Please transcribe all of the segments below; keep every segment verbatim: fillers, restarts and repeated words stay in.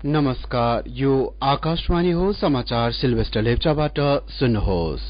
नमस्कार, यो आकाशवाणी हो। समाचार सिल्वेस्टर लेप्चाबाट सुन्नुहोस्।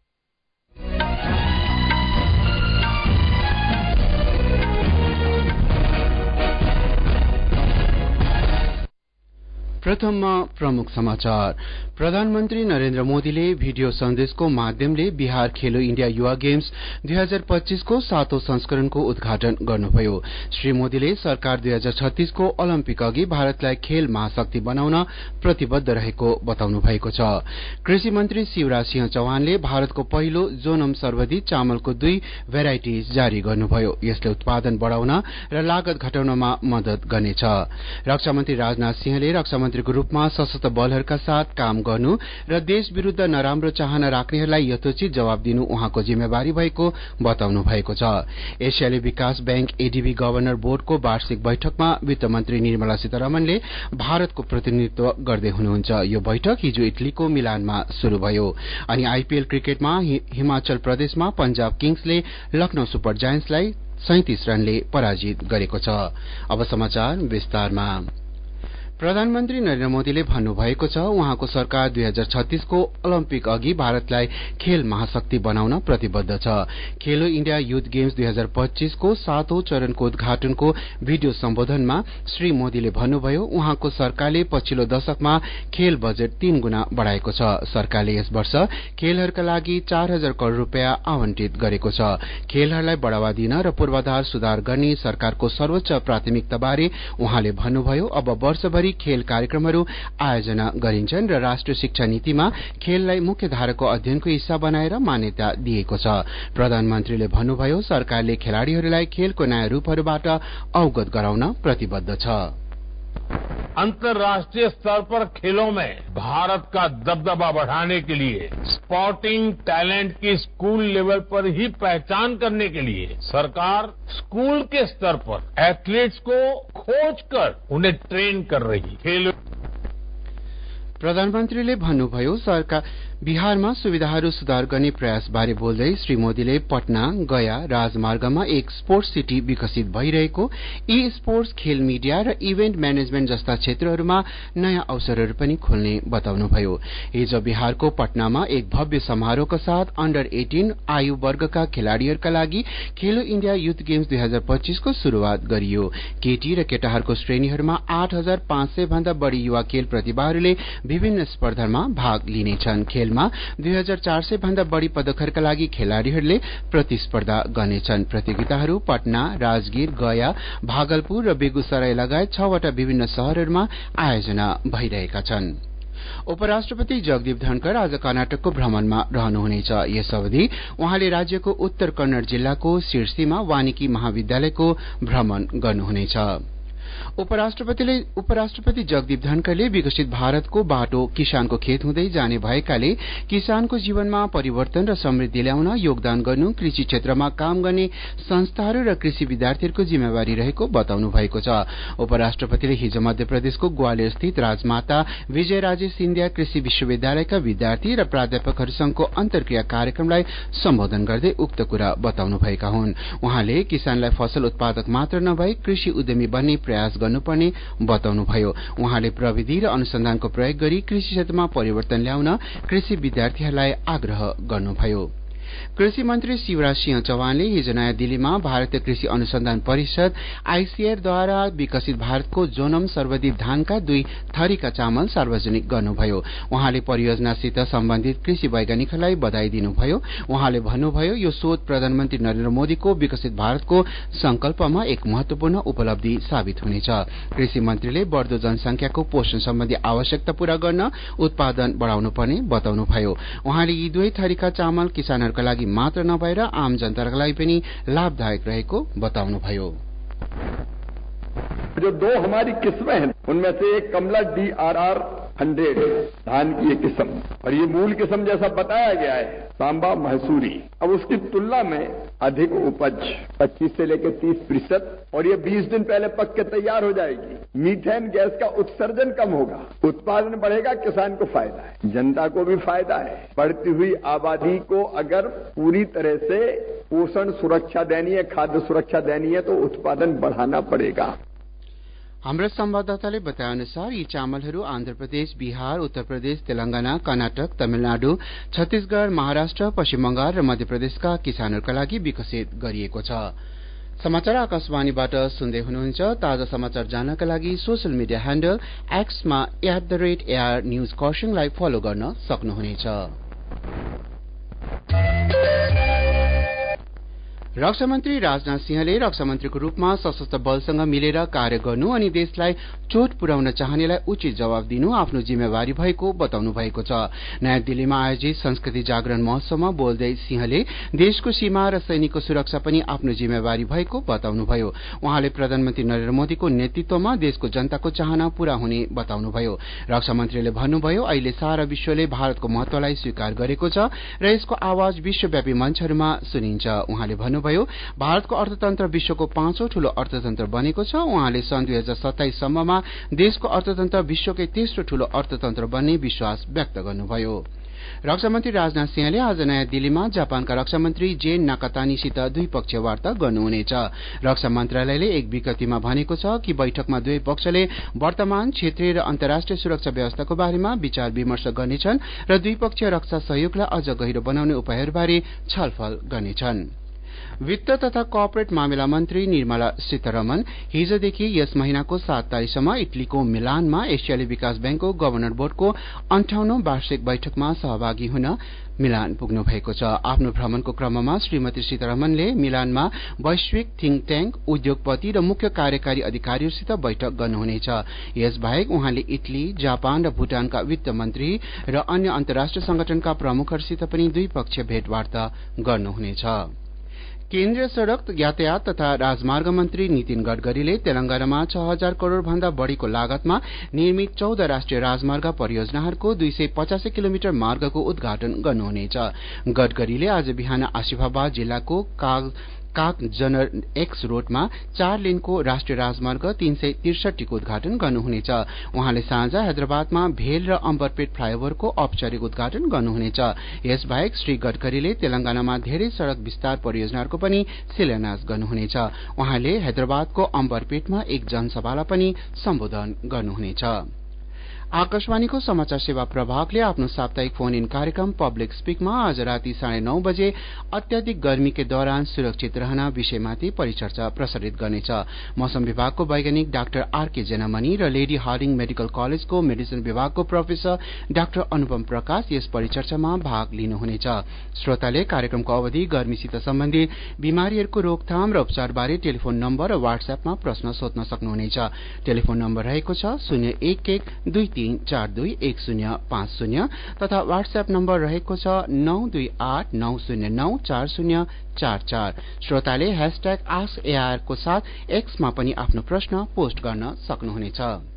प्रथममा प्रमुख समाचार। प्रधानमन्त्री नरेन्द्र मोदीले भिडियो सन्देशको माध्यमले बिहार खेलो इण्डिया युवा गेम्स दुई हजार पच्चीसको सातौं संस्करणको उद्घाटन गर्नुभयो। श्री मोदीले सरकार दुई हजार छत्तीसको ओलम्पिक अघि भारतलाई खेल महाशक्ति बनाउन प्रतिबद्ध रहेको बताउनु भएको छ। कृषि मन्त्री शिवराज सिंह चौहानले भारतको पहिलो जोनम सर्वोदय चामलको दुई भेराइटिज जारी गर्नुभयो। यसले उत्पादन बढ़ाउन र लागत घटाउनमा मदत गर्नेछ। रक्षा मन्त्री राजनाथ सिंहले रक्षा मन्त्रीको रूपमा सशस्त्र बलहरूका साथ काम गर्नु र देश विरूद्ध नराम्रो चाहना राख्नेहरूलाई यथोचित जवाब दिनु उहाँको जिम्मेवारी भएको बताउनु भएको छ। एशियाली विकास बैंक एडीबी गभर्नर बोर्डको वार्षिक बैठकमा वित्त मन्त्री निर्मला सीतारमणले भारतको प्रतिनिधित्व गर्दै हुनुहुन्छ। यो बैठक हिजो इटलीको मिलानमा शुरू भयो। अनि आईपीएल क्रिकेटमा हिमाचल प्रदेशमा पंजाब किङ्सले लखनऊ सुपर जायन्ट्सलाई सैंतीस रनले पराजित गरेको छ। अब समाचार विस्तारमा। प्रधानमन्त्री नरेन्द्र मोदीले भन्नुभएको छ, उहाँको सरकार दुई हजार छत्तीसको ओलम्पिक अघि भारतलाई खेल महाशक्ति बनाउन प्रतिबद्ध छ। खेलो इण्डिया युथ गेम्स दुई हजार पच्चीसको सातौं चरणको उद्घाटनको भिडियो सम्बोधनमा श्री मोदीले भन्नुभयो, उहाँको सरकारले पछिल्लो दशकमा खेल बजेट तीन गुणा बढ़ाएको छ। सरकारले यस वर्ष खेलहरूका लागि चार हजार करोड़ रूपियाँ आवंटित गरेको छ। खेलहरूलाई बढ़ावा दिन र पूर्वाधार सुधार गर्ने सरकारको सर्वोच्च प्राथमिकताबारे उहाँले भन्नुभयो, अब वर्षभरि खेल कार्यक्रमहरू आयोजना गरिन्छन् र राष्ट्रिय शिक्षा नीतिमा खेललाई मुख्य धाराको अध्ययनको हिस्सा बनाएर मान्यता दिएको छ। प्रधानमन्त्रीले भन्नुभयो, सरकारले खेलाड़ीहरूलाई खेलको नयाँ रूपहरूबाट अवगत गराउन प्रतिबद्ध छ। अंतर्राष्ट्रीय स्तर पर खेलों में भारत का दबदबा बढ़ाने के लिए स्पोर्टिंग टैलेंट की स्कूल लेवल पर ही पहचान करने के लिए सरकार स्कूल के स्तर पर एथलीट्स को खोजकर उन्हें ट्रेन कर रही है। प्रधानमन्त्रीले भन्नुभयो, सरकार बिहारमा सुविधाहरू सुधार गर्ने प्रयास बारे बोल्दै श्री मोदीले पटना, गया राजमार्गमा एक स्पोर्ट्स सिटी विकसित भइरहेको, ई स्पोर्ट्स, खेल मीडिया र इभेन्ट म्यानेजमेन्ट जस्ता क्षेत्रहरूमा नयाँ अवसरहरू पनि खोल्ने बताउनुभयो। हिजो बिहारको पटनामा एक भव्य समारोहका साथ अन्डर एटीन आयु वर्गका खेलाड़ीहरूका लागि खेलो इण्डिया युथ गेम्स दुई हजार पच्चीसको शुरूआत गरियो। केटी र केटाहरूको श्रेणीहरूमा आठ हजार पाँच सय भन्दा बढ़ी युवा खेल प्रतिभाहरूले विभिन्न स्पर्धामा भाग लिनेछन्। खेलमा दुई हजार चार सय भन्दा बढ़ी पदकहरूका लागि खेलाड़ीहरूले प्रतिस्पर्धा गर्नेछन्। प्रतियोगिताहरू पटना, राजगीर, गया, भागलपुर र बेगूसराय लगायत छवटा विभिन्न शहरहरूमा आयोजना भइरहेका छन्। उपराष्ट्रपति जगदीप धनखड़ आज कर्नाटकको भ्रमणमा रहनुहुनेछ। यस अवधि उहाँले राज्यको उत्तर कन्नड़ जिल्लाको सिरसीमा वानिकी महाविद्यालयको भ्रमण गर्नुहुनेछ। उपराष्ट्रपतिले उपराष्ट्रपति जगदीप धनखड़ले विकसित भारतको बाटो किसानको खेत हुँदै जाने भएकाले किसानको जीवनमा परिवर्तन र समृद्धि ल्याउन योगदान गर्नु कृषि क्षेत्रमा काम गर्ने संस्थाहरू र कृषि विद्यार्थीहरूको जिम्मेवारी रहेको बताउनु भएको छ। उपराष्ट्रपतिले हिजो मध्य प्रदेशको ग्वालियर स्थित राजमाता विजयराजे सिन्धिया कृषि विश्वविद्यालयका विद्यार्थी र प्राध्यापकहरू संघको अन्तर्क्रिया कार्यक्रमलाई सम्बोधन गर्दै उक्त कुरा बताउनु भएका हुन्। उहाँले किसानलाई फसल उत्पादक मात्र नभई कृषि उद्यमी बन्ने प्रयास गर्नुपर्ने बताउनुभयो। उहाँले प्रविधि र अनुसन्धानको प्रयोग गरी कृषि क्षेत्रमा परिवर्तन ल्याउन कृषि विद्यार्थीहरूलाई आग्रह गर्नुभयो। कृषि मन्त्री शिवराज सिंह चौहानले हिजो नयाँ दिल्लीमा भारतीय कृषि अनुसन्धान परिषद आईसीएआरद्वारा विकसित भारतको जोनम सर्वोदय धानका दुई थरीका चामल सार्वजनिक गर्नुभयो। उहाँले परियोजनासित सम्बन्धित कृषि वैज्ञानिकहरूलाई बधाई दिनुभयो। उहाँले भन्नुभयो, यो शोध प्रधानमन्त्री नरेन्द्र मोदीको विकसित भारतको संकल्पमा एक महत्वपूर्ण उपलब्धि साबित हुनेछ। कृषि मन्त्रीले बढ़दो जनसंख्याको पोषण सम्बन्धी आवश्यकता पूरा गर्न उत्पादन बढ़ाउनु पर्ने बताउनुभयो। उहाँले यी दुवै थरीका चामल किसानहरूका लागि मात्र नभएर आम जनताका लागि पनि लाभदायक रहेको बताउनुभयो। जो दो हमारी किस्में हैं उनमें से एक Kamala D R R hundred धान की ये किस्म और ये मूल किस्म जैसा बताया गया है सांबा महसूरी। अब उसकी तुलना में अधिक उपज पच्चीस से लेकर तीस प्रतिशत और ये बीस दिन पहले पक के तैयार हो जाएगी। मीथेन गैस का उत्सर्जन कम होगा, उत्पादन बढ़ेगा, किसान को फायदा है, जनता को भी फायदा है। बढ़ती हुई आबादी को अगर पूरी तरह से पोषण सुरक्षा देनी है, खाद्य सुरक्षा देनी है तो उत्पादन बढ़ाना पड़ेगा। हाम्रा संवाददाताले बताए अनुसार यी चामलहरू आन्ध्र प्रदेश, बिहार, उत्तर प्रदेश, तेलंगाना, कर्नाटक, तमिलनाडु, छत्तीसगढ़, महाराष्ट्र, पश्चिम बंगाल र मध्य प्रदेशका किसानहरूका लागि विकसित गरिएको छ। समाचार आकाशवाणीबाट सुन्दै हुनुहुन्छ। ताजा समाचार जान्नका लागि सोशल मिडिया ह्यान्डल एक्समा at the rate AR news खरसाङलाई फलो गर्न सक्नुहुनेछ। रक्षा मन्त्री राजनाथ सिंहले रक्षा मन्त्रीको रूपमा सशस्त्र बलसँग मिलेर कार्य गर्नु अनि देशलाई चोट पुर्याउन चाहनेलाई उचित जवाब दिनु आफ्नो जिम्मेवारी भएको बताउनु भएको छ। नयाँ दिल्लीमा आयोजित संस्कृति जागरण महोत्सवमा बोल्दै सिंहले देशको सीमा र सैनिकको सुरक्षा पनि आफ्नो जिम्मेवारी भएको बताउनुभयो। उहाँले प्रधानमन्त्री नरेन्द्र मोदीको नेतृत्वमा देशको जनताको चाहना पूरा हुने बताउनुभयो। रक्षा मन्त्रीले भन्नुभयो, अहिले सारा विश्वले भारतको महत्वलाई स्वीकार गरेको छ र यसको आवाज विश्वव्यापी मञ्चहरूमा सुनिन्छ। उहाँले भन्नु भयो, भारतको अर्थतन्त्र विश्वको पाँचौं ठूलो अर्थतन्त्र बनेको छ। उहाँले सन् दुई हजार सत्ताइस सम्ममा देशको अर्थतन्त्र विश्वकै तेस्रो ठूलो अर्थतन्त्र बन्ने विश्वास व्यक्त गर्नुभयो। रक्षा मन्त्री राजनाथ सिंहले आज नयाँ दिल्लीमा जापानका रक्षा मन्त्री जेन नाकातानीसित द्विपक्षीय वार्ता गर्नुहुनेछ। रक्षा मन्त्रालयले एक विज्ञप्तिमा भनेको छ कि बैठकमा दुवै पक्षले वर्तमान क्षेत्रीय र अन्तर्राष्ट्रिय सुरक्षा व्यवस्थाको बारेमा विचार विमर्श गर्नेछन् र द्विपक्षीय रक्षा सहयोगलाई अझ गहिरो बनाउने उपायहरूबारे छलफल गर्नेछन्। वित्त तथा कर्पोरेट मामिला मन्त्री निर्मला सीतारमण हिजोदेखि यस महिनाको सात तारिकसम्म इटलीको मिलानमा एसियाली विकास ब्याङ्कको गभर्नर बोर्डको अन्ठाउन्नौ वार्षिक बैठकमा सहभागी हुन मिलान पुग्नु भएको छ। आफ्नो भ्रमणको क्रममा श्रीमती सीतारमणले मिलानमा वैश्विक थिंक ट्याङ्क, उद्योगपति र मुख्य कार्यकारी अधिकारीहरूसित बैठक गर्नुहुनेछ। यसबाहेक उहाँले इटली, जापान र भूटानका वित्त मन्त्री र अन्य अन्तर्राष्ट्रिय संगठनका प्रमुखहरूसित पनि द्विपक्षीय भेटवार्ता गर्नुहुनेछ। केन्द्रीय सड़क यातायात तथा राजमार्ग मन्त्री नितिन गडकरीले तेलंगानामा छ हजार करोड़ भन्दा बढ़ीको लागतमा निर्मित चौध राष्ट्रिय राजमार्ग परियोजनाहरूको दुई सय पचासी किलोमिटर मार्गको उद्घाटन गर्नुहुनेछ। गडकरीले आज बिहान आसिफाबाद जिल्लाको काग कागजनर एक्स रोडमा चार लेनको राष्ट्रिय राजमार्ग तीन सय त्रिसठीको उद्घाटन गर्नुहुनेछ। उहाँले साँझ हैदराबादमा भेल र अम्बरपेट फ्लाईओभरको औपचारिक उद्घाटन गर्नुहुनेछ। यसबाहेक श्री गडकरीले तेलंगानामा धेरै सड़क विस्तार परियोजनाहरूको पनि शिलान्यास गर्नुहुनेछ। उहाँले हैदराबादको अम्बरपेटमा एक जनसभालाई पनि सम्बोधन गर्नुहुनेछ। आकाशवाणीको समाचार सेवा प्रभागले आफ्नो साप्ताहिक फोन इन कार्यक्रम पब्लिक स्पीकमा आज राति साढे नौ बजे अत्याधिक गर्मी के दौरान सुरक्षित रहन विषयमाथि परिचर्चा प्रसारित गर्नेछ। मौसम विभागको वैज्ञानिक डाक्टर आरके जेनामणि र लेडी हार्डिंग मेडिकल कलेजको मेडिसिन विभागको प्रोफेसर डाक्टर अनुपम प्रकाश यस परिचर्चामा भाग लिनुहुनेछ। श्रोताले कार्यक्रमको अवधि गर्मीसित सम्बन्धित बिमारीहरूको रोकथाम र उपचारबारे टेलिफोन नम्बर र व्हाट्सएपमा प्रश्न सोध्न सक्नुहुनेछ। टेलिफोन नम्बर रहेको छ शून्य एक एक दुई तीन चार दुई एक शून्य पाँच शून्य तथा व्हाट्सएप नम्बर रहेको छ नौ दुई आठ नौ शून्य नौ चार शून्य चार चार। श्रोताले हैशटैग आस्क एआर को साथ एक्समा पनि आफ्नो प्रश्न पोस्ट गर्न सक्नुहुनेछ।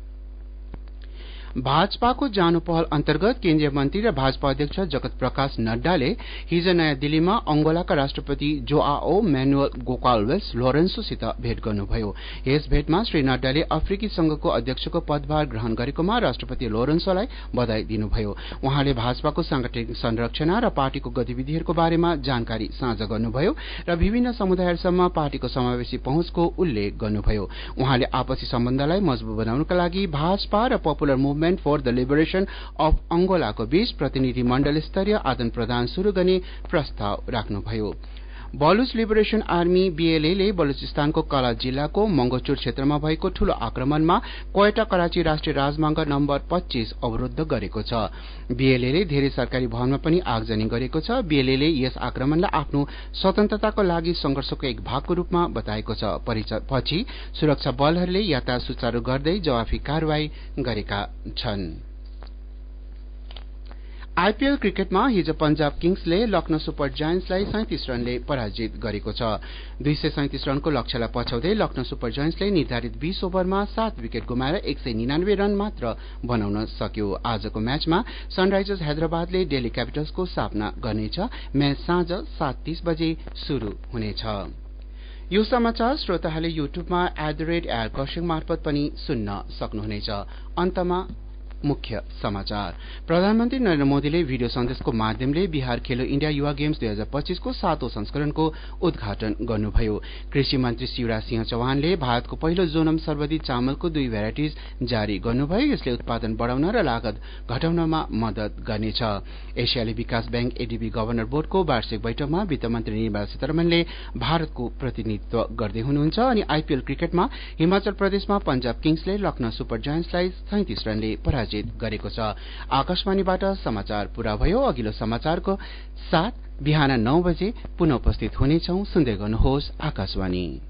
भाजपाको जानु पहल अन्तर्गत केन्द्रीय मन्त्री र भाजपा अध्यक्ष जगत प्रकाश नड्डाले हिज नयाँ दिल्लीमा अंगोलाका राष्ट्रपति जोआओ मैनुअल गोकाल्वेस लोरेन्सोसित भेट गर्नुभयो। यस भेटमा श्री नड्डाले अफ्रिकी संघको अध्यक्षको पदभार ग्रहण गरेकोमा राष्ट्रपति लोरेन्सोलाई बधाई दिनुभयो। उहाँले भाजपाको सांगठनिक संरचना र पार्टीको गतिविधिहरूको बारेमा जानकारी साझा गर्नुभयो र विभिन्न समुदायहरूसम्म पार्टीको समावेशी पहुँचको उल्लेख गर्नुभयो। उहाँले आपसी सम्बन्धलाई मजबूत बनाउनका लागि भाजपा र popular movement for the liberation of अंगोलाको बीच प्रतिनिधि मण्डल स्तरीय आदान प्रदान शुरू गर्ने प्रस्ताव राख्नुभयो। बलुच लिबरेशन आर्मी बीएलए ले बलुचिस्तानको कला जिल्लाको मंगोचुर क्षेत्रमा भएको ठूलो आक्रमणमा कोयटा कराची राष्ट्रिय राजमार्ग नम्बर पच्चीस अवरुद्ध गरेको छ। बीएलए ले धेरै सरकारी भवनमा पनि आगजनी गरेको छ। बीएलए ले यस आक्रमणलाई आफ्नो स्वतन्त्रताको लागि संघर्षको एक भागको रूपमा बताएको छ। पछि सुरक्षा बलहरूले यातायात सुचारू गर्दै जवाफी कारवाही गरेका छन्। आईपीएल क्रिकेटमा हिज पंजाब किङ्सले लखनऊ सुपर जायन्ट्सलाई सैंतीस रनले पराजित गरेको छ। दुई सय सैंतीस रनको लक्ष्यलाई पछ्याउँदै लखनऊ सुपर जायन्ट्सले निर्धारित बीस ओभरमा सात विकेट गुमाएर एक सय निनानब्बे रन मात्र बनाउन सक्यो। आजको म्याचमा सनराइजर्स हैदराबादले दिल्ली क्यापिटल्सको सामना गर्नेछ। म्याच साँझ सात तीस बजे शुरू हुनेछ। यो समाचार श्रोताहरूले युट्युबमा at the rate air Kurseong मार्फत पनि सुन्न सक्नुहुनेछ। अन्तमा मुख्य समाचार। प्रधानमन्त्री नरेन्द्र मोदीले भिडियो सन्देशको माध्यमले बिहार खेलो इण्डिया युवा गेम्स दुई हजार पच्चीसको सातौं संस्करणको उद्घाटन गर्नुभयो। कृषि मन्त्री शिवराज सिंह चौहानले भारतको पहिलो जोनम सर्वोदय चामलको दुई भेराइटिज जारी गर्नुभयो। यसले उत्पादन बढ़ाउन र लागत घटाउनमा मदत गर्नेछ। एशियाली विकास बैंक एडीबी गभर्नर बोर्डको वार्षिक बैठकमा वित्त मन्त्री निर्मला सीतारमणले भारतको प्रतिनिधित्व गर्दै हुनुहुन्छ अनि आईपीएल क्रिकेटमा हिमाचल प्रदेशमा पंजाब किङ्सले लखनऊ सुपर जायन्ट्सलाई सैंतीस रनले पराजित गरेको छ। आकाशवाणीबाट समाचार पूरा भयो। अघिल्लो समाचारको साथ बिहान नौ बजे पुनः उपस्थित हुनेछौं। सुन्दै गर्नुहोस् आकाशवाणी।